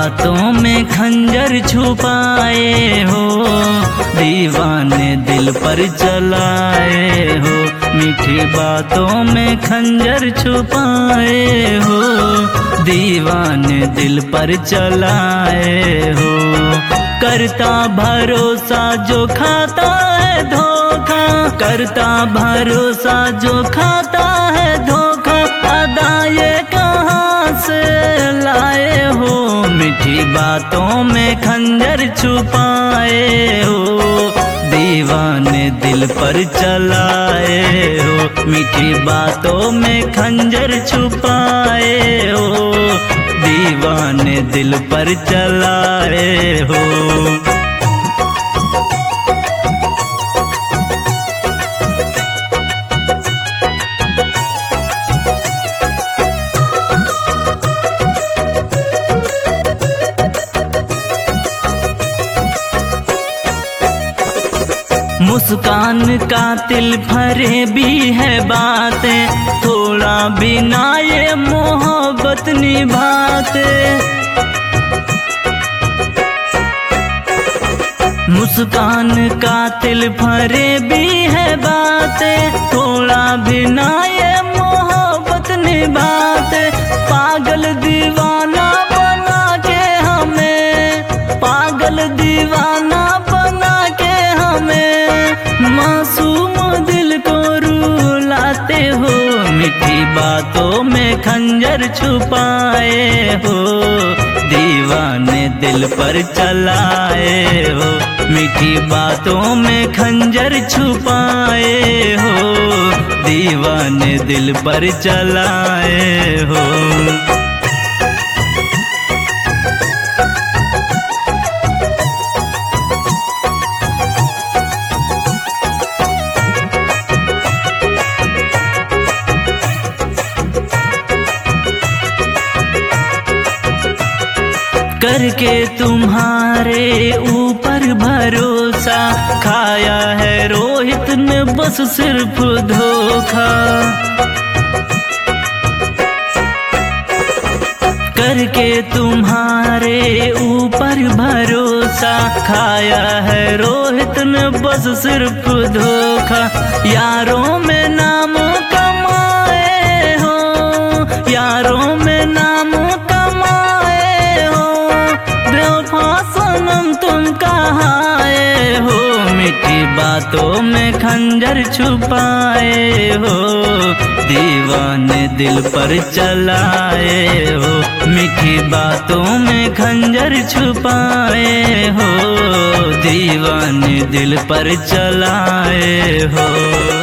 बातों में खंजर छुपाए हो, दीवाने दिल पर चलाए हो। मीठी बातों में खंजर छुपाए हो, दीवाने दिल पर चलाए हो। करता भरोसा जो खाता है धोखा, करता भरोसा जो खाता है धोखा, अदा ये कहाँ से लाए हो। मीठी बातों में खंजर छुपाए हो, दीवाने दिल पर चलाए हो। मीठी बातों में खंजर छुपाए हो, दीवाने दिल पर चलाए हो। मुस्कान कातिल भरे भी है बातें, थोड़ा बिना ये मोहब्बत निभाते। मुस्कान कातिल भरे भी है बातें, थोड़ा बिना ये मोहब्बत निभाते। पागल दीवाना बना के हमें, पागल दीवाना बना के हमें, मासूम दिल को रुलाते हो। मीठी बातों में खंजर छुपाए हो, दीवाने दिल पर चलाए हो। मीठी बातों में खंजर छुपाए हो, दीवाने दिल पर चलाए हो। करके तुम्हारे ऊपर भरोसा, खाया है रोहित ने बस सिर्फ धोखा। करके तुम्हारे ऊपर भरोसा, खाया है रोहित ने बस सिर्फ धोखा। यारों में नाम कमाए हो, यारों में नाम कमाए हो, बेवफा सनम तुम कहाँ आए हो। मीठी बातों में खंजर छुपाए हो, दीवाने दिल पर चलाए हो। मीठी बातों में खंजर छुपाए हो, दीवाने दिल पर चलाए हो।